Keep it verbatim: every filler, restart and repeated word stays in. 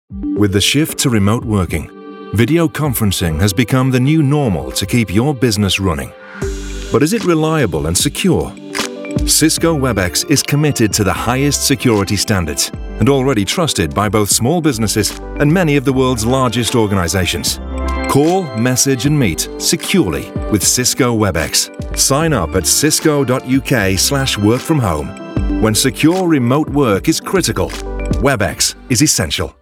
With the shift to remote working, video conferencing has become the new normal to keep your business running. But is it reliable and secure? Cisco Webex is committed to the highest security standards and already trusted by both small businesses and many of the world's largest organizations. Call, message and meet securely with Cisco Webex. Sign up at cisco.uk slash work from home. When secure remote work is critical, Webex is essential.